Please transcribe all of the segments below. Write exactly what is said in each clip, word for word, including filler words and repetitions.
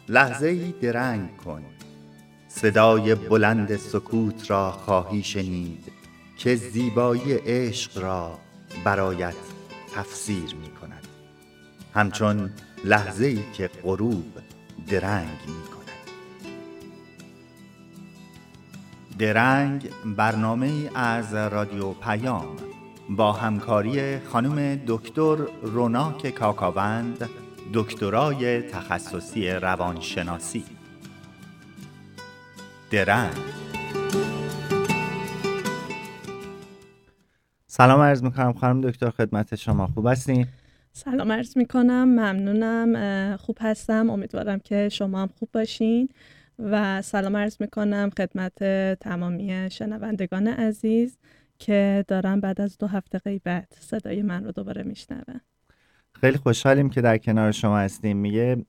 لحظه‌ای درنگ کن، صدای بلند سکوت را خواهی شنید که زیبایی عشق را برایت تفسیر می کند، همچون لحظه‌ای که غروب درنگ می کند. درنگ برنامه‌ای از رادیو پیام با همکاری خانم دکتر روناک کاکاوند، دکترای تخصصی روانشناسی. درنگ. سلام عرض میکنم خانم دکتر، خدمت شما. خوب هستین؟ سلام عرض میکنم، ممنونم، خوب هستم. امیدوارم که شما هم خوب باشین و سلام عرض میکنم خدمت تمامی شنوندگان عزیز که دارن بعد از دو هفته غیبت صدای من رو دوباره میشنون. خیلی خوشحالیم که در کنار شما هستیم. میگه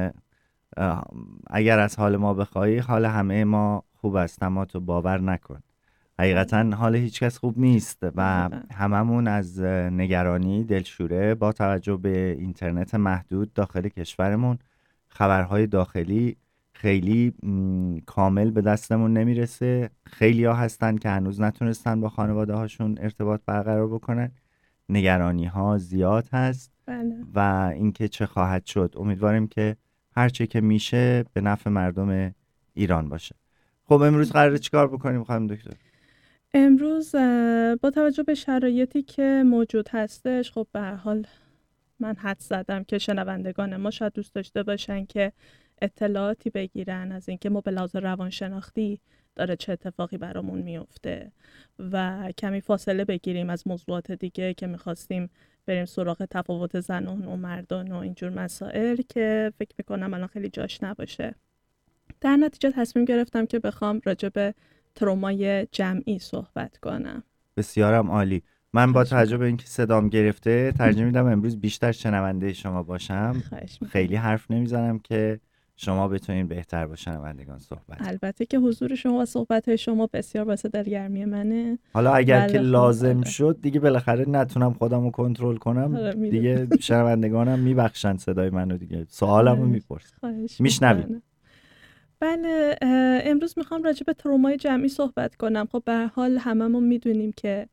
اگر از حال ما بخوایی حال همه ما خوب است، اما تو باور نکن. حقیقتا حال هیچ کس خوب نیست و هممون از نگرانی دلشوره با توجه به اینترنت محدود داخل کشورمون خبرهای داخلی خیلی کامل به دستمون نمیرسه. خیلی ها هستن که هنوز نتونستن با خانواده هاشون ارتباط برقرار بکنن. نگرانی ها زیاد هست. بله. و اینکه چه خواهد شد. امیدواریم که هر چه که میشه به نفع مردم ایران باشه. خب امروز قراره چیکار بکنیم خانم دکتر؟ امروز با توجه به شرایطی که موجود هستش، خب به هر حال من حدس زدم که شنوندگان ما شاید دوست داشته باشن که اطلاعاتی بگیرن از اینکه ما به لحاظ روانشناختی داره چه اتفاقی برامون میفته و کمی فاصله بگیریم از موضوعات دیگه که میخواستیم بریم سراغ تفاوت زنان و مردان و اینجور مسائل که فکر میکنم الان خیلی جاش نباشه. در نتیجه تصمیم گرفتم که بخوام راجع به ترومای جمعی صحبت کنم. بسیارم عالی. من با توجه به اینکه صدام گرفته ترجیح میدم امروز بیشتر شنونده شما باشم. خیلی حرف نمیزنم که شما بتونین بهتر با شنوندگان صحبت. البته که حضور شما و صحبت‌های شما بسیار واسه دلگرمی منه. حالا اگر که لازم شد دیگه بالاخره نتونم خودم رو کنترل کنم دیگه شنوندگانم میبخشن صدای منو دیگه. سوالمو میپرسن. میشنوید. بله، امروز میخوام راجع به ترومای جمعی صحبت کنم. خب به هر حال هممون میدونیم که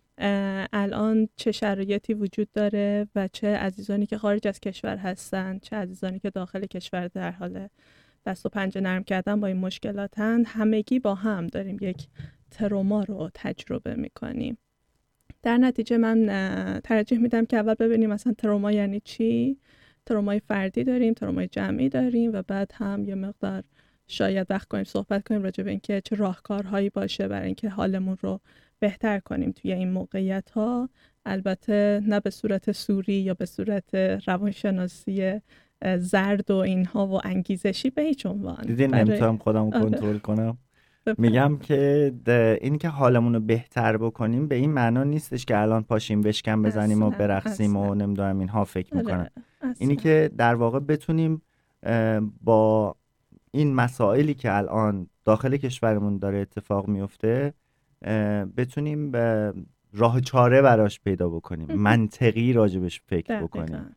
الان چه شرایطی وجود داره و چه عزیزانی که خارج از کشور هستن، چه عزیزانی که داخل کشور در حال دست و پنجه نرم کردن با این مشکلاتن. همگی با هم داریم یک تروما رو تجربه میکنیم. در نتیجه من ترجیح میدم که اول ببینیم مثلا تروما یعنی چی. ترومای فردی داریم، ترومای جمعی داریم و بعد هم یه مقدار شاید وقت کنیم صحبت کنیم راجع به اینکه چه راهکارهایی باشه برای اینکه حالمون رو بهتر کنیم توی این موقعیت ها. البته نه به صورت سوری یا به صورت روانشناسی زرد و اینها و انگیزشی به هیچ عنوان. دیدین نمیتونم خودم رو کنترل کنم. میگم که این که حالمون رو بهتر بکنیم به این معنا نیستش که الان پاشیم بشکن بزنیم اصلا، و برقصیم اصلا. و نمیدونم اینها فکر میکنم. اصلا. اینی که در واقع بتونیم با این مسائلی که الان داخل کشورمون داره اتفاق میفته بتونیم به راه چاره براش پیدا بکنیم. منطقی راجبش فکر بکنیم.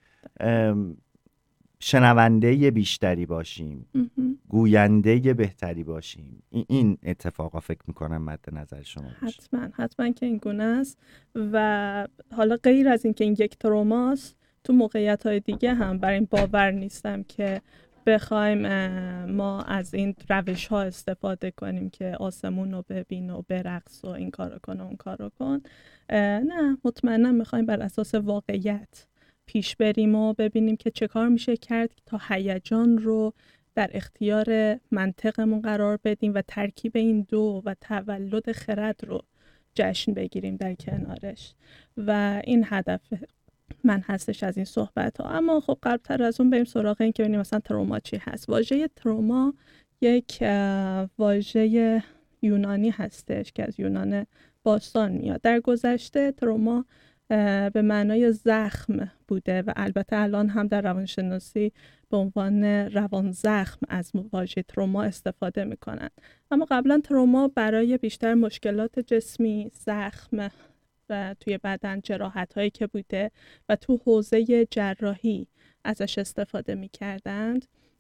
شنونده بیشتری باشیم. گوینده بهتری باشیم. این اتفاقا فکر میکنم مد نظر شما باشه. حتما حتما که این گونه است. و حالا غیر از این که این یک تروماست، تو موقعیت های دیگه هم برای این باور نیستم که بخوایم ما از این روش ها استفاده کنیم که آسمون رو ببین و برقص و این کارو کن و اون کارو کن. نه، مطمئنا میخوایم بر اساس واقعیت پیش بریم و ببینیم که چه کار میشه کرد تا هیجان رو در اختیار منطقمون قرار بدیم و ترکیب این دو و تولد خرد رو جشن بگیریم در کنارش. و این هدف من هستش از این صحبت ها. اما خب قبلتر از اون بریم سراغ این که ببینیم مثلا تروما چی هست. واژه تروما یک واژه یونانی هستش که از یونان باستان میاد. در گذشته تروما به معنای زخم بوده و البته الان هم در روانشناسی به عنوان روان زخم از واژه تروما استفاده میکنن. اما قبلا تروما برای بیشتر مشکلات جسمی، زخم و توی بدن جراحت هایی که بوده و تو حوزه جراحی ازش استفاده میکردند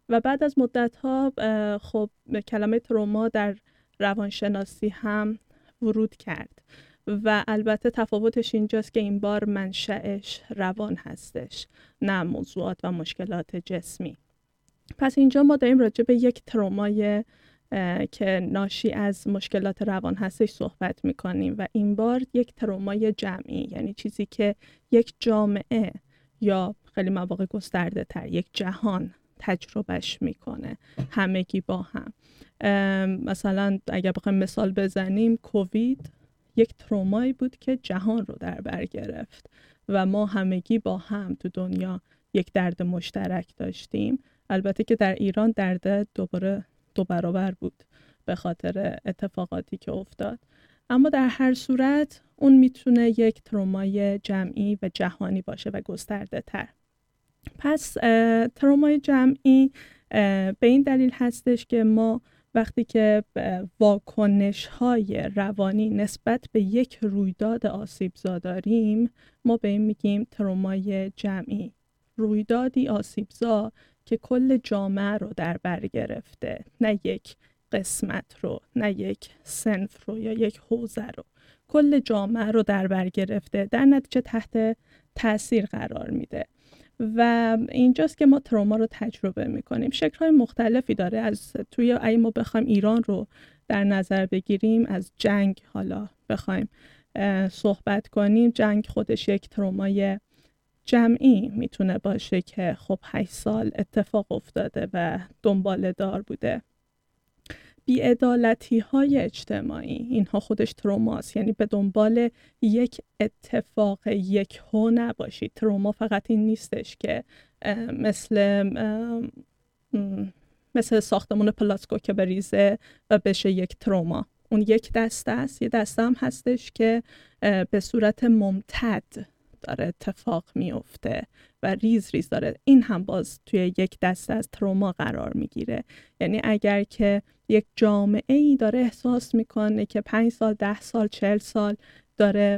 و بعد از مدت‌ها خب کلمه تروما در روانشناسی هم ورود کرد و البته تفاوتش اینجاست که این بار منشأش روان هستش، نه موضوعات و مشکلات جسمی. پس اینجا ما داریم راجع به یک ترومای که ناشی از مشکلات روان هستش صحبت میکنیم و این بار یک ترومای جمعی، یعنی چیزی که یک جامعه یا خیلی مواقع گسترده تر یک جهان تجربهش میکنه، همگی با هم. مثلا اگر بخوایم مثال بزنیم، کووید یک ترومایی بود که جهان رو در بر گرفت و ما همگی با هم تو دنیا یک درد مشترک داشتیم. البته که در ایران درد دوباره دو برابر بود به خاطر اتفاقاتی که افتاد، اما در هر صورت اون میتونه یک ترومای جمعی و جهانی باشه و گسترده تر. پس ترومای جمعی به این دلیل هستش که ما وقتی که واکنش های روانی نسبت به یک رویداد آسیبزا داریم، ما به این میگیم ترومای جمعی. رویدادی آسیبزا که کل جامعه رو در بر گرفته، نه یک قسمت رو، نه یک صنف رو یا یک حوزه رو، کل جامعه رو در بر گرفته، در نتیجه تحت تاثیر قرار میده. و اینجاست که ما تروما رو تجربه میکنیم. شکل‌های مختلفی داره. از توی اگه ما بخوایم ایران رو در نظر بگیریم، از جنگ حالا بخوایم صحبت کنیم، جنگ خودش یک ترومای جمعی میتونه باشه که خب هشت سال اتفاق افتاده و دنباله دار بوده. بی‌عدالتی های اجتماعی، اینها خودش تروماست، یعنی به دنبال یک اتفاق یک هو نباشید. تروما فقط این نیستش که مثل مثل ساختمون پلاسکو که بریزه و بشه یک تروما. اون یک دسته است. یه دسته هم هستش که به صورت ممتد داره اتفاق میفته و ریز ریز داره. این هم باز توی یک دسته از تروما قرار میگیره. یعنی اگر که یک جامعه ای داره احساس میکنه که پنج سال، ده سال، چهل سال داره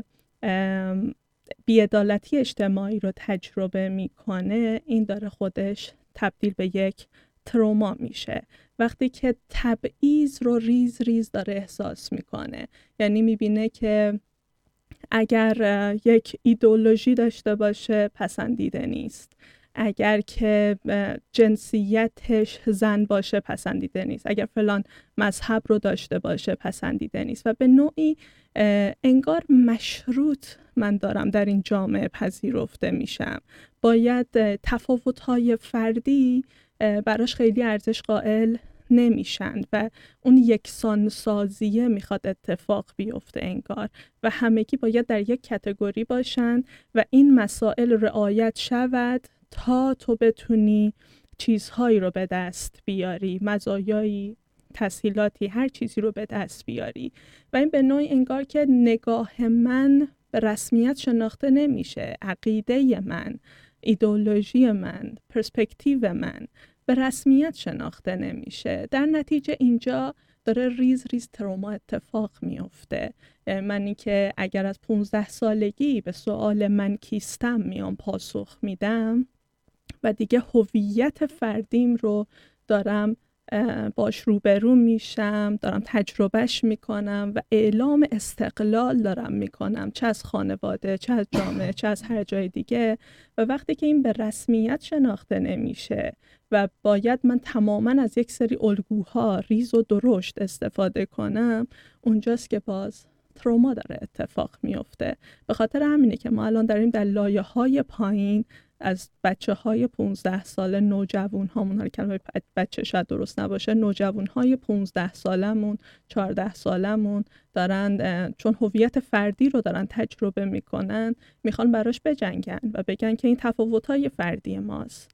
بی‌عدالتی اجتماعی رو تجربه میکنه، این داره خودش تبدیل به یک تروما میشه. وقتی که تبعیض رو ریز ریز داره احساس میکنه، یعنی میبینه که اگر یک ایدئولوژی داشته باشه پسندیده نیست، اگر که جنسیتش زن باشه پسندیده نیست، اگر فلان مذهب رو داشته باشه پسندیده نیست و به نوعی انگار مشروط من دارم در این جامعه پذیرفته میشم. باید تفاوت‌های فردی براش خیلی ارزش قائل نمیشن و اون یکسان سازیه میخواد اتفاق بیفته انگار و همگی باید در یک کتگوری باشن و این مسائل رعایت شود تا تو بتونی چیزهایی رو به دست بیاری، مزایایی، تسهیلاتی، هر چیزی رو به دست بیاری. و این به نوعی انگار که نگاه من به رسمیت شناخته نمیشه، عقیده من، ایدئولوژی من، پرسپکتیو من به رسمیت شناخته نمیشه. در نتیجه اینجا داره ریز ریز تروما اتفاق میفته. منی که اگر از پونزده سالگی به سوال من کیستم میام پاسخ میدم و دیگه هویت فردیم رو دارم باش روبرو میشم، دارم تجربهش میکنم و اعلام استقلال دارم میکنم، چه از خانواده، چه از جامعه، چه از هر جای دیگه. و وقتی که این به رسمیت شناخته نمیشه و باید من تماما از یک سری الگوها ریز و درشت استفاده کنم، اونجاست که باز تروما داره اتفاق میفته. به خاطر همینه که ما الان داریم در لایه های پایین از بچه های پونزده ساله، نوجوان هامون، حالا کلمه بچه شاید درست نباشه، نوجوان های پونزده سالمون، چهارده سالمون دارن چون هویت فردی رو دارن تجربه میکنن، میخوان براش بجنگن و بگن که این تفاوت های فردی ماست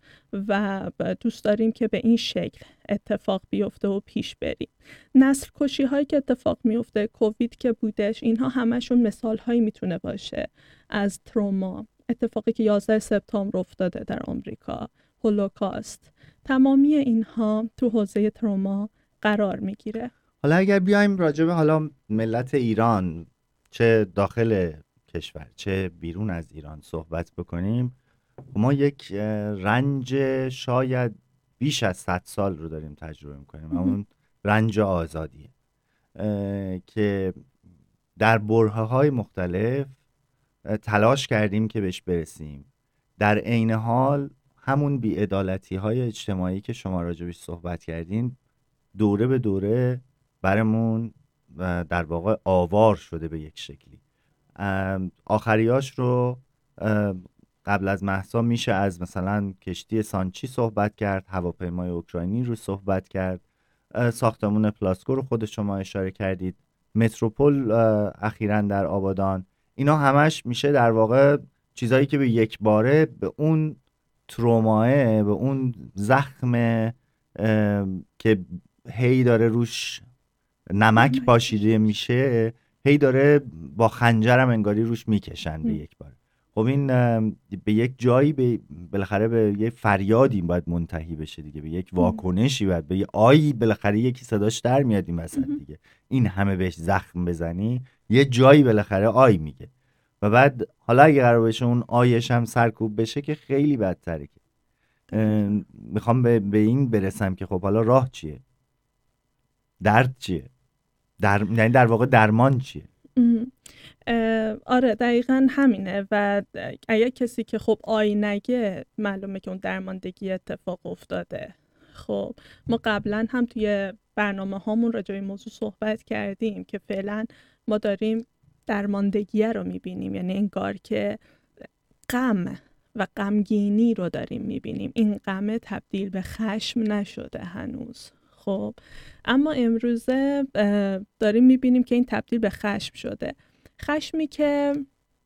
و دوست داریم که به این شکل اتفاق بیفته و پیش بریم. نسل کشی هایی که اتفاق میفته، کووید که بودش، اینها همشون مثال هایی میتونه باشه از تروما. اتفاقی که یازده سپتامبر افتاده در آمریکا، هولوکاست، تمامی اینها تو حوزه تروما قرار میگیره. حالا اگر بیایم راجع به حالا ملت ایران، چه داخل کشور چه بیرون از ایران صحبت بکنیم، ما یک رنج شاید بیش از صد سال رو داریم تجربه میکنیم، همون رنج آزادیه که در برهه‌های مختلف تلاش کردیم که بهش برسیم. در عین حال همون بی‌عدالتی‌های اجتماعی که شما راجبش صحبت کردین دوره به دوره برامون در واقع آوار شده به یک شکلی. آخریاش رو قبل از مهسا میشه از مثلا کشتی سانچی صحبت کرد، هواپیمای اوکراینی رو صحبت کرد، ساختمون پلاسکو رو خود شما اشاره کردید، متروپول اخیراً در آبادان. اینا همش میشه در واقع چیزایی که به یک باره به اون تروماه، به اون زخم که هی داره روش نمک پاشیده میشه، هی داره با خنجرم انگاری روش میکشن به یک باره. خب این به یک جایی به بالاخره به یک فریادی باید منتهی بشه دیگه، به یک واکنشی باید، به یه آیی بالاخره یکی صداش در میاد این وسط دیگه. این همه بهش زخم بزنی یه جایی بالاخره آی میگه و بعد حالا اگه قرار بشه اون آیش هم سرکوب بشه که خیلی بدتره. میخوام به, به این برسم که خب حالا راه چیه؟ درد چیه؟ در... یعنی در واقع درمان چیه؟ آره دقیقاً همینه. و اگه کسی که خب آی نگه معلومه که اون درماندگی اتفاق افتاده. خب ما قبلا هم توی برنامه هامون راجع به این موضوع صحبت کردیم که فعلا ما داریم درماندگی رو میبینیم، یعنی انگار که غم و غمگینی رو داریم میبینیم. این غم تبدیل به خشم نشده هنوز. خب اما امروزه داریم میبینیم که این تبدیل به خشم شده. خشمی که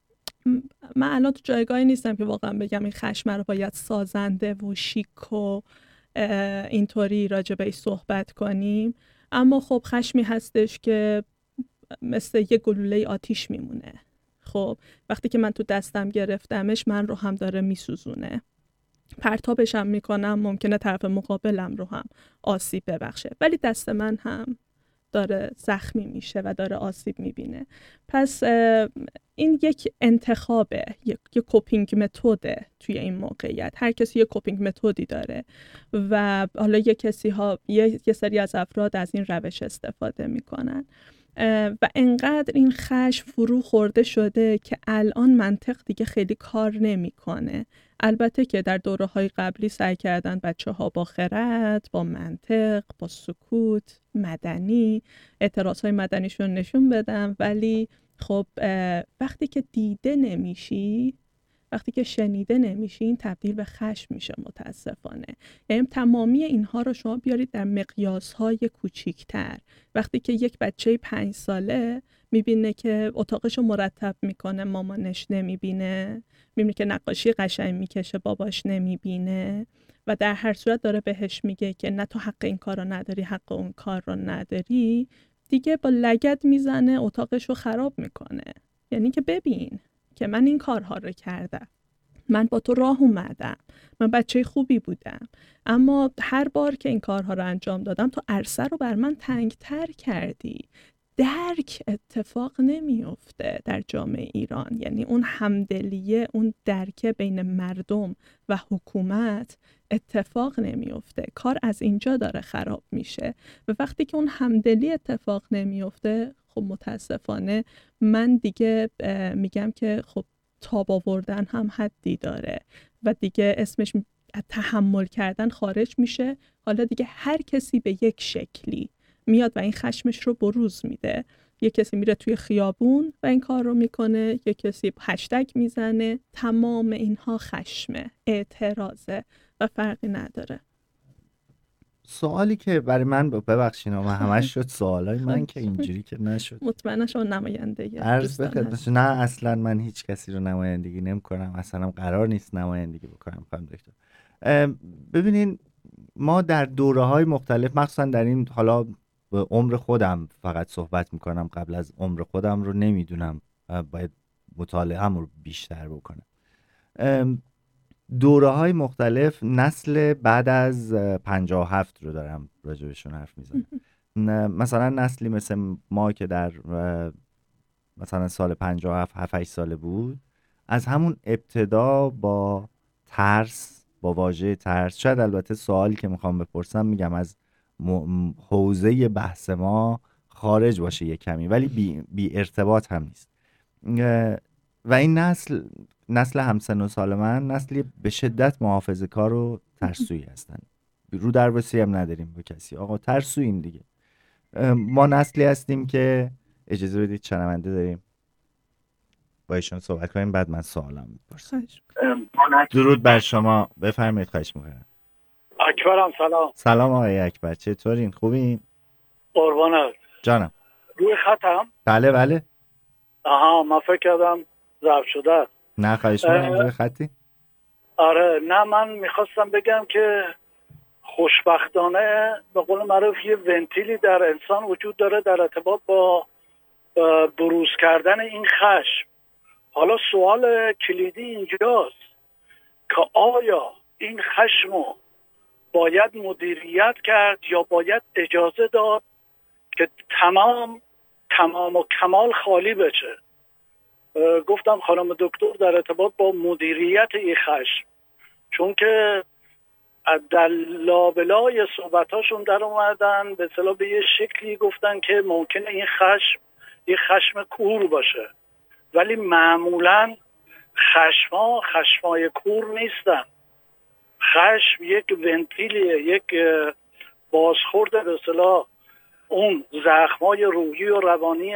من الان تو جایگاهی نیستم که واقعا بگم این خشم رو باید سازنده و شیک و اینطوری راجع بهش صحبت کنیم، اما خب خشمی هستش که مثل یه گلوله آتیش میمونه. خب وقتی که من تو دستم گرفتمش من رو هم داره میسوزونه، پرتابشم میکنم، ممکنه طرف مقابلم رو هم آسیب ببخشه، ولی دست من هم داره زخمی میشه و داره آسیب میبینه. پس این یک انتخابه، یک کوپینگ متده توی این موقعیت. هر کسی یک کوپینگ متدی داره و حالا یک کسی ها یه،, یه سری از افراد از این روش استفاده میکنن و انقدر این خشم فرو خورده شده که الان منطق دیگه خیلی کار نمیکنه. البته که در دوره‌های قبلی سعی کردن بچه‌ها با خرد، با منطق، با سکوت مدنی اعتراضهای مدنیشون نشون بدن، ولی خب وقتی که دیده نمیشی، وقتی که شنیده نمیشی، این تبدیل به خشم میشه متاسفانه. یعنی تمامی اینها رو شما بیارید در مقیاس‌های کوچیک‌تر. وقتی که یک بچه پنج ساله میبینه که اتاقشو مرتب میکنه مامانش نمیبینه، میبینه که نقاشی قشنگ میکشه باباش نمیبینه و در هر صورت داره بهش میگه که نه تو حق این کار رو نداری، حق اون کار رو نداری، دیگه با لگد میزنه اتاقشو خراب میکنه. یعنی که ببین که من این کارها رو کردم، من با تو راه اومدم، من بچه خوبی بودم، اما هر بار که این کارها رو انجام دادم تو عرصه رو بر من تنگتر کردی. درک اتفاق نمیفته در جامعه ایران، یعنی اون همدلیه، اون درک بین مردم و حکومت اتفاق نمیفته. کار از اینجا داره خراب میشه و وقتی که اون همدلی اتفاق نمیفته، خب متاسفانه من دیگه میگم که خب تاب آوردن هم حدی داره و دیگه اسمش تحمل کردن خارج میشه. حالا دیگه هر کسی به یک شکلی میاد و این خشمش رو بروز میده. یک کسی میره توی خیابون و این کار رو میکنه، یک کسی هشتگ میزنه، تمام اینها خشمه، اعتراضه و فرقی نداره. سوالی که برای من ببخشین و همش شد سوالای من که اینجوری که نشد. مطمئنا شما نماینده عرض بخدمت. نه اصلا من هیچ کسی رو نمایندگی نمی کنم، اصلا قرار نیست نمایندگی بکنم. خانم دکتر ببینین، ما در دوره‌های مختلف، مخصوصا در این، حالا به عمر خودم فقط صحبت میکنم، قبل از عمر خودم رو نمیدونم، باید مطالعه هم رو بیشتر بکنم. دوره‌های مختلف، نسل بعد از پنجاه و هفت رو دارم راجبشون حرف میزنم. مثلا نسلی مثل ما که در مثلا سال پنجاه و هفت هفت هشت ساله بود، از همون ابتدا با ترس، با واژه ترس. شاید البته سوالی که میخوام بپرسم میگم از م... حوزه بحث ما خارج باشه یک کمی، ولی بی, بی ارتباط هم نیست. و این نسل نسل همسن و سال من نسلی به شدت محافظه‌کار و ترسویی هستن. رو درواسی هم نداریم با کسی، آقا ترسویین دیگه. ما نسلی هستیم که اجازه بدید شنونده داریم با ایشون صحبت کنیم، بعد من سوالم میپرسم. درود بر شما، بفرمایید. خواهش میکنم. اکبرم سلام. سلام آقای اکبر، چطورین؟ خوبین؟ قربانت. جانم. روی خطم؟ بله بله. آها، من فکر کردم ضبط شده. نه خواهش میکنم. روی خطی؟ آره نه، من میخواستم بگم که خوشبختانه به قول معروف یه ونتیلی در انسان وجود داره در ارتباط با بروز کردن این خشم. حالا سوال کلیدی اینجاست که آیا این خشمو باید مدیریت کرد یا باید اجازه داد که تمام تمام و کمال خالی بشه؟ گفتم خانم دکتر در ارتباط با مدیریت این خشم، چون که در لابلای صحبتاشون در اومدن به اصطلاح به یه شکلی گفتن که ممکنه این خشم یه خشم کور باشه، ولی معمولا خشم‌ها خشم‌های کور نیستن. خشم یک ونتیلیه، یک بازخورد به اصطلاح اون زخم‌های روحی و روانی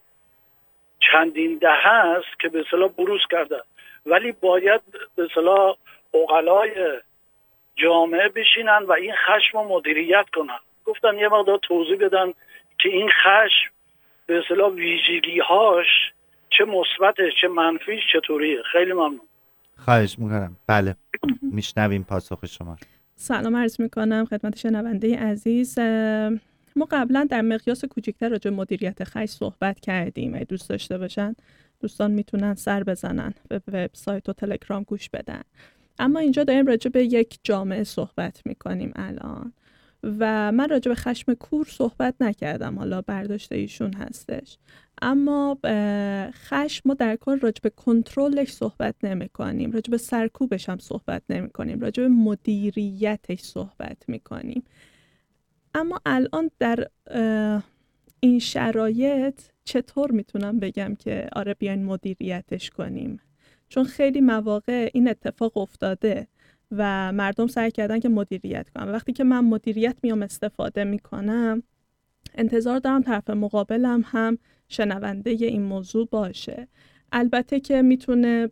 چندین دهه است که به اصطلاح بروز کرده، ولی باید به اصطلاح عقلای جامعه بشینن و این خشم رو مدیریت کنن. گفتم یه مقدار توضیح بدن که این خشم به اصطلاح ویژگی‌هاش چه مثبته چه منفیش چطوریه. خیلی ممنون. خواهش میکنم. بله میشنویم پاسخ شما. سلام عرض میکنم خدمت شنونده عزیز. ما قبلا در مقیاس کوچکتر راجع به مدیریت خشم صحبت کردیم. اگه دوست داشته باشن دوستان میتونن سر بزنن به وبسایت و تلگرام گوش بدن. اما اینجا داریم راجع به یک جامعه صحبت میکنیم الان و من راجع به خشم کور صحبت نکردم، حالا برداشت ایشون هستش. اما خشم ما در کار راجع به کنترلش صحبت نمی کنیم، راجع به سرکوبش هم صحبت نمی کنیم، راجع به مدیریتش صحبت می کنیم. اما الان در این شرایط چطور میتونم بگم که آره بیاین مدیریتش کنیم؟ چون خیلی مواقع این اتفاق افتاده و مردم سعی کردن که مدیریت کنن. وقتی که من مدیریت میام استفاده میکنم، انتظار دارم طرف مقابلم هم شنونده این موضوع باشه. البته که میتونه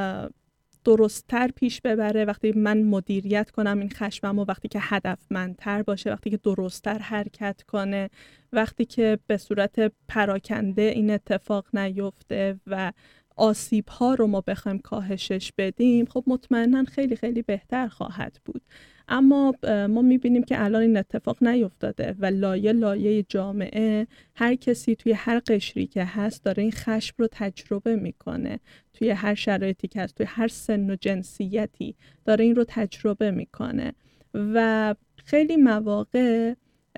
درست‌تر پیش ببره وقتی من مدیریت کنم این خشمم و وقتی که هدفمندتر باشه، وقتی که درست‌تر حرکت کنه، وقتی که به صورت پراکنده این اتفاق نیفته و آسیب‌ها رو ما بخوایم کاهشش بدیم، خب مطمئناً خیلی خیلی بهتر خواهد بود. اما ما می‌بینیم که الان این اتفاق نیفتاده و لایه لایه جامعه هر کسی توی هر قشری که هست داره این خشم رو تجربه میکنه، توی هر شرایطی که هست، توی هر سن و جنسیتی داره این رو تجربه میکنه و خیلی مواقع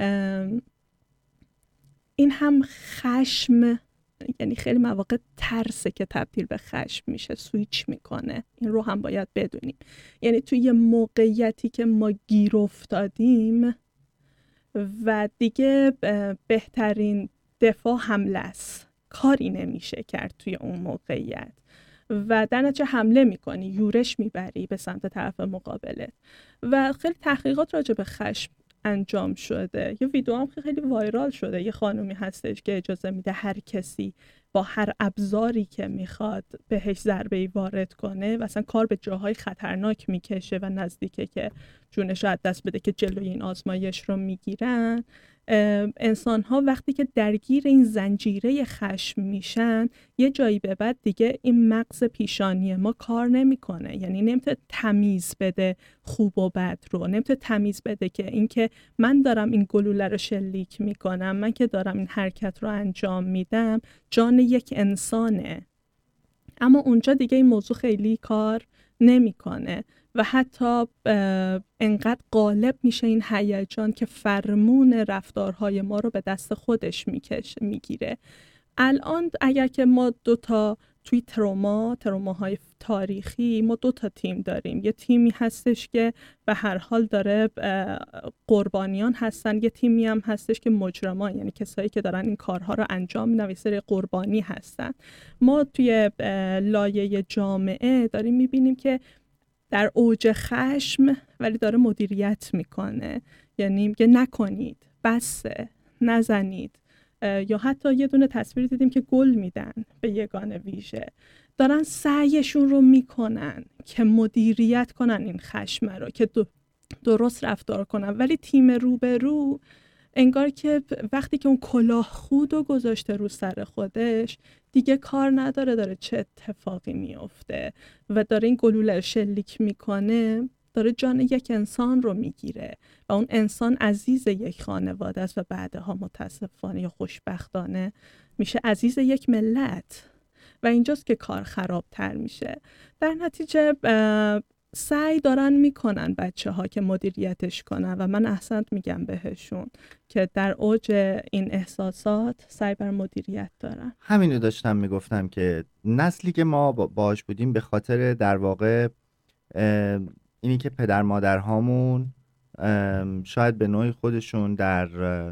این هم خشم، یعنی خیلی مواقع ترسه که تبدیل به خشم میشه، سویچ میکنه. این رو هم باید بدونیم. یعنی توی یه موقعیتی که ما گیر افتادیم و دیگه بهترین دفاع حمله است، کاری نمیشه کرد توی اون موقعیت و در نتیجه حمله میکنی، یورش میبری به سمت طرف مقابلت. و خیلی تحقیقات راجع به خشم انجام شده. یه ویدیو هم خیلی وایرال شده، یه خانومی هستش که اجازه میده هر کسی با هر ابزاری که میخواد بهش ضربه‌ای وارد کنه و اصلا کار به جاهای خطرناک میکشه و نزدیکه که جونش رو از دست بده که جلوی این آزمایش رو میگیرن. انسان ها وقتی که درگیر این زنجیره خشم میشن، یه جایی به بعد دیگه این مغز پیشانی ما کار نمیکنه، یعنی نمیتونه تمیز بده خوب و بد رو، نمیتونه تمیز بده که این که من دارم این گلوله رو شلیک میکنم، من که دارم این حرکت رو انجام میدم جان یک انسانه. اما اونجا دیگه این موضوع خیلی کار نمیکنه و حتی انقدر غالب میشه این هیجان که فرمون رفتارهای ما رو به دست خودش میکشه میگیره. الان اگر که ما دو تا توی تروما، تروماهای تاریخی ما دو تا تیم داریم. یه تیمی هستش که به هر حال داره قربانیان هستن، یه تیمی هم هستش که مجرمان، یعنی کسایی که دارن این کارها رو انجام میدن، یه سری قربانی هستن. ما توی لایه جامعه داریم میبینیم که در اوج خشم ولی داره مدیریت میکنه، یعنی میگه نکنید، بسه، نزنید، یا حتی یه دونه تصویر دیدیم که گل میدن به یگان ویژه. دارن سعیشون رو میکنن که مدیریت کنن این خشم رو، که درست رفتار کنن، ولی تیم روبرو انگار که وقتی که اون کلاه خود رو گذاشته رو سر خودش دیگه کار نداره داره چه اتفاقی میفته و داره این گلوله شلیک میکنه، داره جان یک انسان رو میگیره و اون انسان عزیز یک خانواده است و بعدها متاسفانه یا خوشبختانه میشه عزیز یک ملت و اینجاست که کار خرابتر میشه. در نتیجه سعی دارن میکنن بچه ها که مدیریتش کنن و من احسنت میگم بهشون که در اوج این احساسات سعی بر مدیریت دارن. همینو داشتم میگفتم که نسلی که ما باش بودیم به خاطر در واقع اینی که پدر مادرهامون شاید به نوعی خودشون در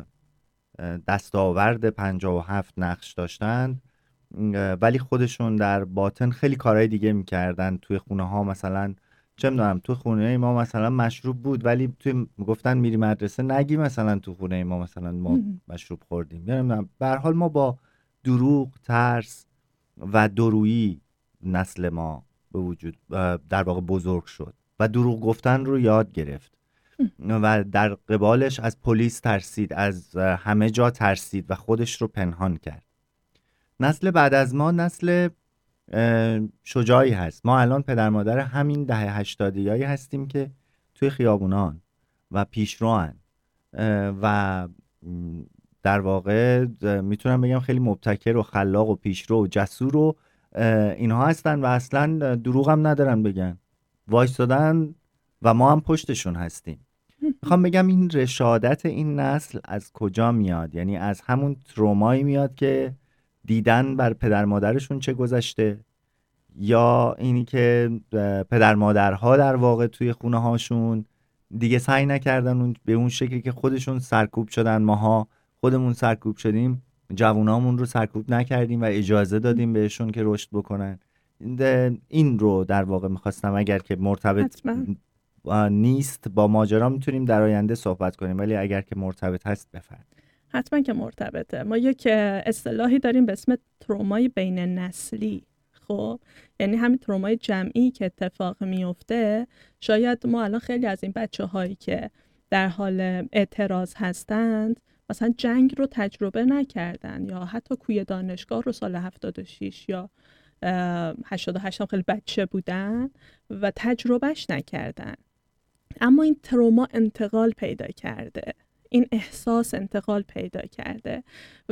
دستاورد پنجاه و هفت نقش داشتن ولی خودشون در باطن خیلی کارهای دیگه میکردن. توی خونه ها مثلا چه میدونم تو خونه ما مثلا مشروب بود ولی توی گفتن میری مدرسه نگی مثلا تو خونه ما مثلا ما مشروب خوردیم. یعنی به هر حال ما با دروغ، ترس و دورویی نسل ما به وجود در واقع بزرگ شد و دروغ گفتن رو یاد گرفت و در قبالش از پلیس ترسید، از همه جا ترسید و خودش رو پنهان کرد. نسل بعد از ما نسل شجاعی هست. ما الان پدر مادر همین دهه هشتادیایی هستیم که توی خیابونان و پیشروان و در واقع میتونم بگم خیلی مبتکر و خلاق و پیشرو و جسور و اینها هستن و اصلا دروغ هم ندارن بگن، وایستادن و ما هم پشتشون هستیم. میخوام بگم این رشادت این نسل از کجا میاد؟ یعنی از همون ترومایی میاد که دیدن بر پدر مادرشون چه گذشته، یا اینی که پدر مادرها در واقع توی خونه هاشون دیگه سعی نکردن اون به اون شکلی که خودشون سرکوب شدن، ماها خودمون سرکوب شدیم، جوونامون رو سرکوب نکردیم و اجازه دادیم بهشون که رشد بکنن. این رو در واقع میخواستم اگر که مرتبط حتما. نیست با ماجرا میتونیم در آینده صحبت کنیم، ولی اگر که مرتبط هست بفرمایید. حتما که مرتبطه. ما یک اصطلاحی داریم به اسم ترومای بین نسلی. خب یعنی همین ترومای جمعی که اتفاق میفته، شاید ما الان خیلی از این بچه هایی که در حال اعتراض هستند مثلا جنگ رو تجربه نکردن یا حتی کوی دانشگاه رو سال هفتاد و شش یا هشتاد و هشت هم خیلی بچه بودن و تجربهش نکردن، اما این تروما انتقال پیدا کرده، این احساس انتقال پیدا کرده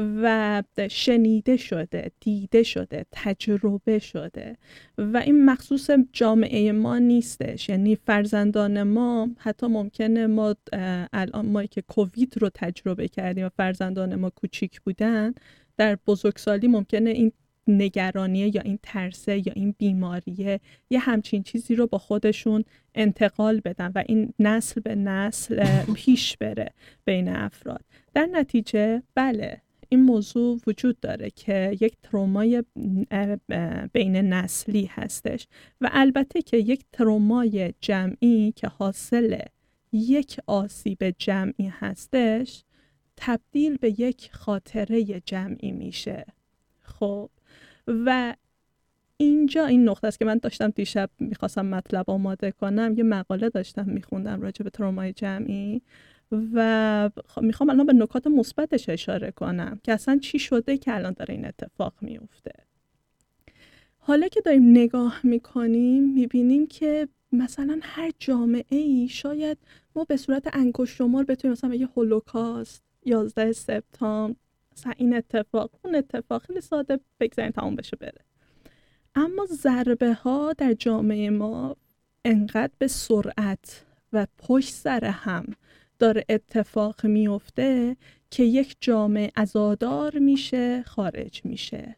و شنیده شده، دیده شده، تجربه شده و این مخصوص جامعه ما نیستش. یعنی فرزندان ما حتی ممکنه ما الان ما که کووید رو تجربه کردیم و فرزندان ما کوچیک بودن، در بزرگسالی ممکنه این نگرانیه یا این ترسه یا این بیماریه یه همچین چیزی رو با خودشون انتقال بدن و این نسل به نسل پیش بره بین افراد. در نتیجه بله این موضوع وجود داره که یک ترومای بین نسلی هستش و البته که یک ترومای جمعی که حاصل یک آسیب جمعی هستش تبدیل به یک خاطره جمعی میشه. خب و اینجا این نقطه است که من داشتم دیشب میخواستم مطلب آماده کنم، یه مقاله داشتم میخوندم راجع به ترومای جمعی و میخوام الان به نکات مثبتش اشاره کنم که اصلا چی شده که الان داره این اتفاق میفته. حالا که داریم نگاه میکنیم میبینیم که مثلا هر جامعه ای شاید ما به صورت انگشت شمار بتونیم مثلا یه هولوکاست، یازده سپتامبر، مثلا این اتفاق اون اتفاق خیلی ساده بگذاریم تمام بشه بره، اما ضربه ها در جامعه ما انقدر به سرعت و پشت سر هم داره اتفاق میفته که یک جامعه عزادار میشه، خارج میشه.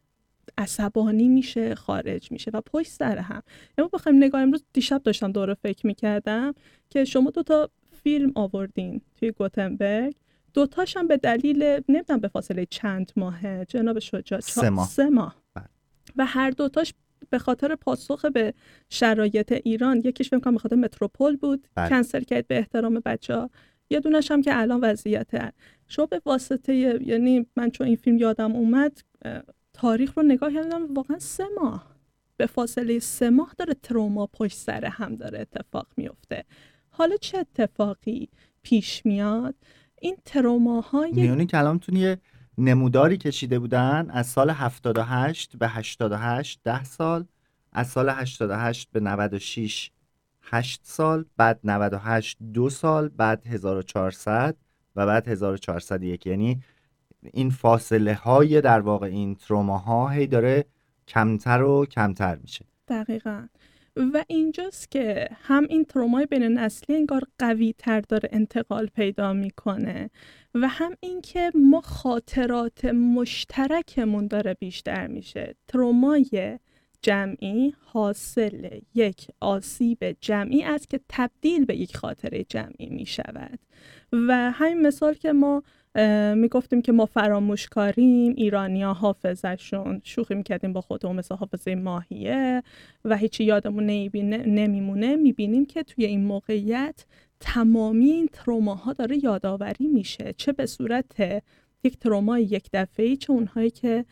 عصبانی میشه، خارج میشه و پشت سر هم. اما بخوایم نگاه، امروز دیشب داشتم دوره فکر میکردم که شما دوتا فیلم آوردین توی گوتنبرگ، دوتاش هم به دلیل نمیدونم به فاصله چند ماهه جناب شجاع سه ماه, سه ماه. بله. و هر دوتاش به خاطر پاسخ به شرایط ایران، یکیش فکر کنم به خاطر متروپول بود بله. کنسل کرد به احترام بچه‌ها، یه دونش هم که الان وضعیت شو به واسطه، یعنی من چون این فیلم یادم اومد تاریخ رو نگاه کردم، واقعا سه ماه به فاصله سه ماه داره تروما پشت سر هم داره اتفاق میفته. حالا چه اتفاقی پیش میاد؟ این تروماهای میونی کلامتون یه نموداری کشیده بودن از سال هفتاد و هشت به هشتاد و هشت ده سال، از سال هشتاد و هشت به نود و شش هشت سال، بعد نود و هشت دو سال، بعد هزار و چهارصد و بعد هزار و چهارصد و یک. یعنی این فاصله های در واقع این تروماها هی داره کمتر و کمتر میشه. دقیقاً. و اینجاست که هم این ترومای بین نسلی انگار قوی تر داره انتقال پیدا میکنه و هم این که ما خاطرات مشترکمون داره بیشتر میشه. ترومای جمعی حاصل یک آسیب جمعی است که تبدیل به یک خاطره جمعی میشود. و همین مثال که ما میگفتیم که ما فراموشکاریم، ایرانی‌ها حافظه‌شون، شوخی میکردیم با خودمون مثل حافظه ماهیه و هیچی یادمون نمیمونه، میبینیم که توی این موقعیت تمامی این تروماها داره یادآوری میشه، چه به صورت یک ترومای یک دفعه‌ای، چه اونهایی که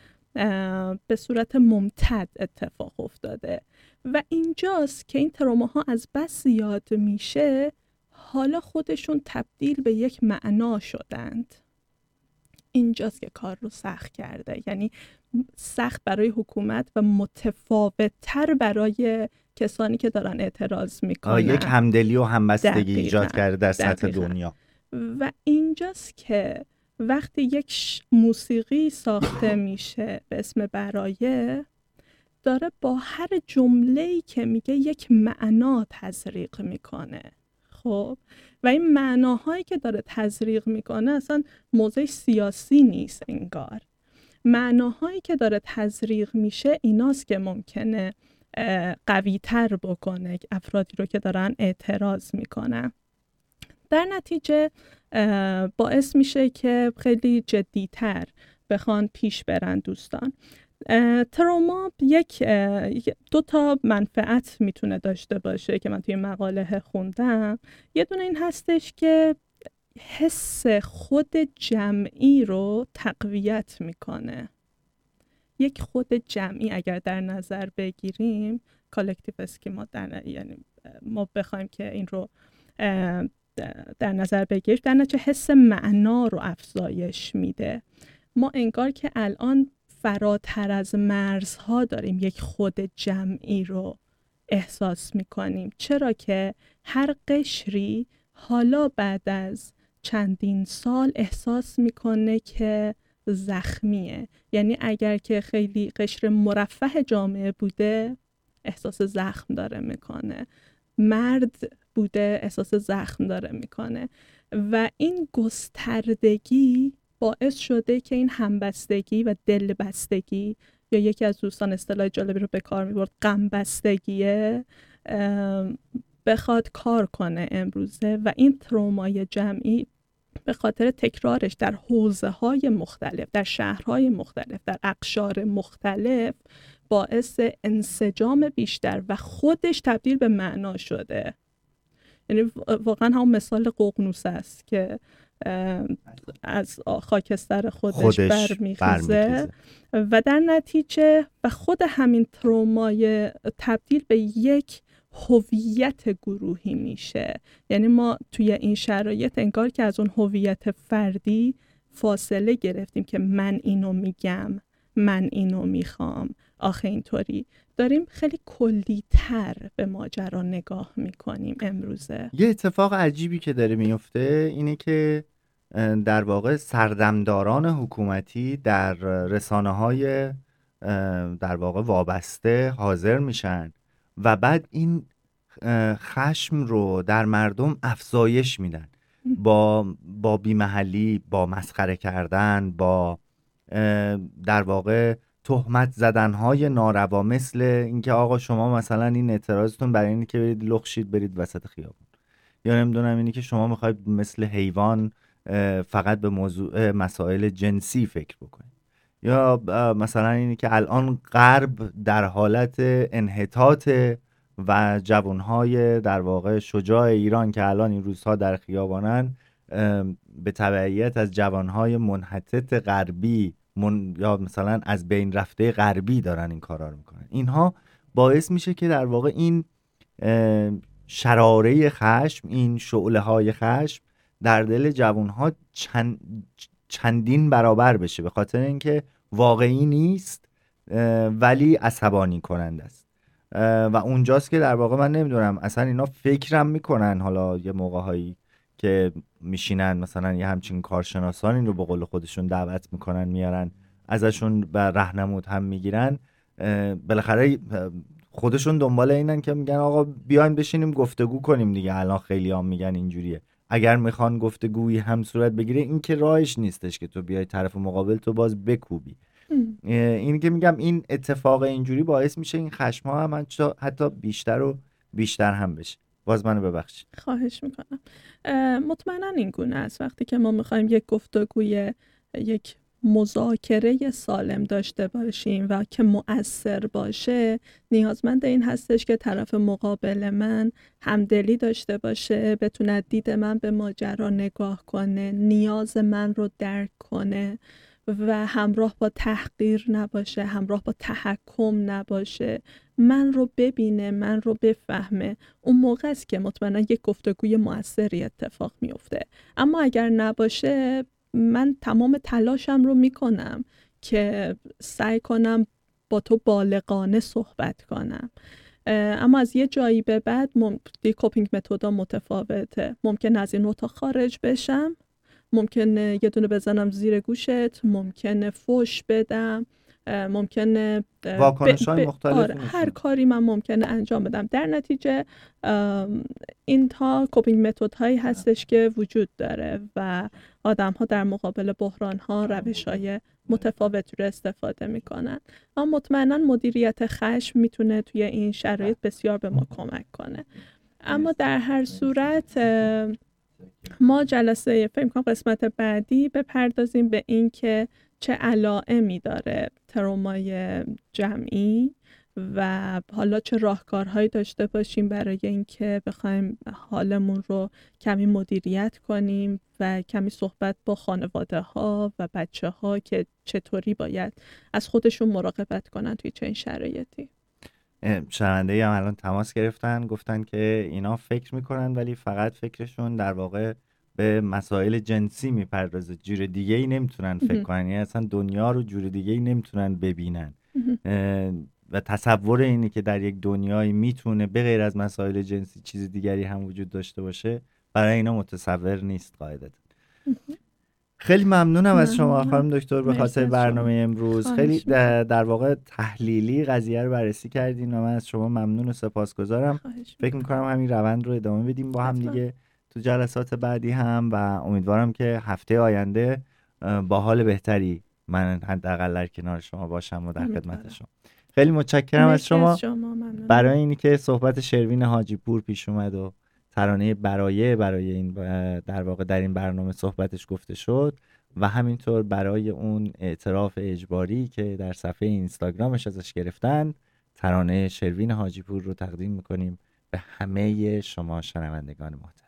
به صورت ممتد اتفاق افتاده. و اینجاست که این تروماها از بس زیاد میشه حالا خودشون تبدیل به یک معنا شدند. اینجاست که کار رو سخت کرده، یعنی سخت برای حکومت و متفاوت تر برای کسانی که دارن اعتراض میکنن. یک همدلی و همبستگی ایجاد کرده در سطح دنیا. و اینجاست که وقتی یک موسیقی ساخته میشه به اسم برایه، داره با هر جمله‌ای که میگه یک معنا تزریق میکنه. خب و این معناهایی که داره تزریق میکنه اصلا موضوع سیاسی نیست، انگار معناهایی که داره تزریق میشه ایناست که ممکنه قوی تر بکنه افرادی رو که دارن اعتراض میکنن. در نتیجه باعث میشه که خیلی جدیتر بخوان پیش برن دوستان. تروما یک دو تا منفعت میتونه داشته باشه که من توی مقاله خوندم. یه دونه این هستش که حس خود جمعی رو تقویت میکنه. یک خود جمعی اگر در نظر بگیریم، کالکتیو اسکیما، در یعنی ما بخوایم که این رو در نظر بگیریم، در نتیجه حس معنا رو افزایش میده. ما انگار که الان فراتر از مرزها داریم یک خود جمعی رو احساس میکنیم، چرا که هر قشری حالا بعد از چندین سال احساس میکنه که زخمیه. یعنی اگر که خیلی قشر مرفه جامعه بوده احساس زخم داره میکنه، مرد بوده احساس زخم داره میکنه و این گستردگی باعث شده که این همبستگی و دلبستگی، یا یکی از دوستان اصطلاح جالبی رو به کار می‌برد غمبستگیه، بخواد کار کنه امروزه. و این ترومای جمعی به خاطر تکرارش در حوزه‌های مختلف، در شهرهای مختلف، در اقشار مختلف باعث انسجام بیشتر و خودش تبدیل به معنا شده. یعنی واقعا هم مثال ققنوس است که از خاکستر خودش, خودش برمیخیزه و در نتیجه و خود همین ترومای تبدیل به یک هویت گروهی میشه. یعنی ما توی این شرایط انگار که از اون هویت فردی فاصله گرفتیم که من اینو میگم، من اینو میخوام، آخه اینطوری داریم خیلی کلی تر به ماجرا نگاه میکنیم امروزه. یه اتفاق عجیبی که داره میفته اینه که در واقع سردمداران حکومتی در رسانه‌های در واقع وابسته حاضر میشن و بعد این خشم رو در مردم افزایش میدن با با بی‌محلی، با مسخره کردن، با در واقع تهمت زدنهای ناروا، مثل اینکه آقا شما مثلا این اعتراضتون برای اینه که برید لخشید برید وسط خیابون، یا نمیدونم اینی که شما میخواید مثل حیوان فقط به موضوع مسائل جنسی فکر بکنید، یا مثلا اینی که الان غرب در حالت انحطاط و جوانهای در واقع شجاع ایران که الان این روزها در خیابانن به تبعیت از جوانهای منحطط غربی من... یا مثلا از بین رفته غربی دارن این کارا رو میکنن. اینها باعث میشه که در واقع این شراره خشم، این شعله های خشم در دل جوانها چند... چندین برابر بشه، به خاطر اینکه واقعی نیست ولی عصبانی کننده است. و اونجاست که در واقع من نمیدونم اصلا اینا فکرم میکنن حالا یه موقعهایی که میشینن مثلا یه همچین کارشناسان این رو به قول خودشون دعوت میکنن میارن ازشون به راهنمود هم میگیرن، بالاخره خودشون دنبال اینن که میگن آقا بیاین بشینیم گفتگو کنیم دیگه. الان خیلی هم میگن اینجوریه، اگر میخوان گفتگویی هم صورت بگیره این که راهش نیستش که تو بیای طرف مقابل تو باز بکوبی. این که میگم این اتفاق اینجوری باعث میشه این خشم ها هم حتی بیشتر و بیشتر هم بشه. باز منو ببخشید. خواهش میکنم. مطمئنا این گونه است وقتی که ما میخوایم یک گفتگوی یک مذاکره سالم داشته باشیم و که مؤثر باشه، نیازمند این هستش که طرف مقابل من همدلی داشته باشه، بتونه دید من به ماجرا نگاه کنه، نیاز من رو درک کنه و همراه با تحقیر نباشه، همراه با تحکم نباشه، من رو ببینه، من رو بفهمه. اون موقع است که مطمئنا یک گفتگوی مؤثری اتفاق میفته. اما اگر نباشه، من تمام تلاشم رو میکنم که سعی کنم با تو بالغانه صحبت کنم، اما از یه جایی به بعد ممکنه کوپینگ متودا متفاوته. ممکن از این اتاق خارج بشم، ممکنه یه دونه بزنم زیر گوشت، ممکنه فوش بدم، ممکنه واکنش‌های مختلفی آره، هر کاری من ممکنه انجام بدم. در نتیجه این تا کوپینگ متد هایی هستش که وجود داره و آدم ها در مقابل بحران ها روش های متفاوتی رو استفاده میکنن. اما مطمئنا مدیریت خشم میتونه توی این شرایط بسیار به ما کمک کنه. اما در هر صورت ما جلسه فکر می‌کنم قسمت بعدی بپردازیم به این که چه علائمی داره ترومای جمعی و حالا چه راهکارهایی داشته باشیم برای اینکه بخوایم حالمون رو کمی مدیریت کنیم و کمی صحبت با خانواده ها و بچه ها که چطوری باید از خودشون مراقبت کنن توی چنین شرایطی. شنونده هم الان تماس گرفتن، گفتن که اینا فکر میکنن ولی فقط فکرشون در واقع به مسائل جنسی میپردازه، جور دیگه ای نمیتونن فکر کنن، یعنی اصلا دنیا رو جور دیگه ای نمیتونن ببینن و تصور اینی که در یک دنیایی میتونه به غیر از مسائل جنسی چیز دیگری هم وجود داشته باشه برای اینا متصور نیست قاعدتا. خیلی ممنونم از شما خانم دکتر به خاطر برنامه امروز. خیلی در واقع تحلیلی قضیه رو بررسی کردین و من از شما ممنون و سپاسگزارم. فکر میکنم همین روند رو ادامه بدیم با هم دیگه تو جلسات بعدی هم و امیدوارم که هفته آینده با حال بهتری من حداقل در کنار شما باشم و در خدمت شما. خیلی متشکرم از شما, از شما برای اینی که صحبت شروین حاجی پور پیش اومد و ترانه برایه برای این در واقع در این برنامه صحبتش گفته شد و همینطور برای اون اعتراف اجباری که در صفحه اینستاگرامش ازش گرفتن ترانه شروین حاجی پور رو تقدیم میکنیم به همه شما شنوندگان محترم.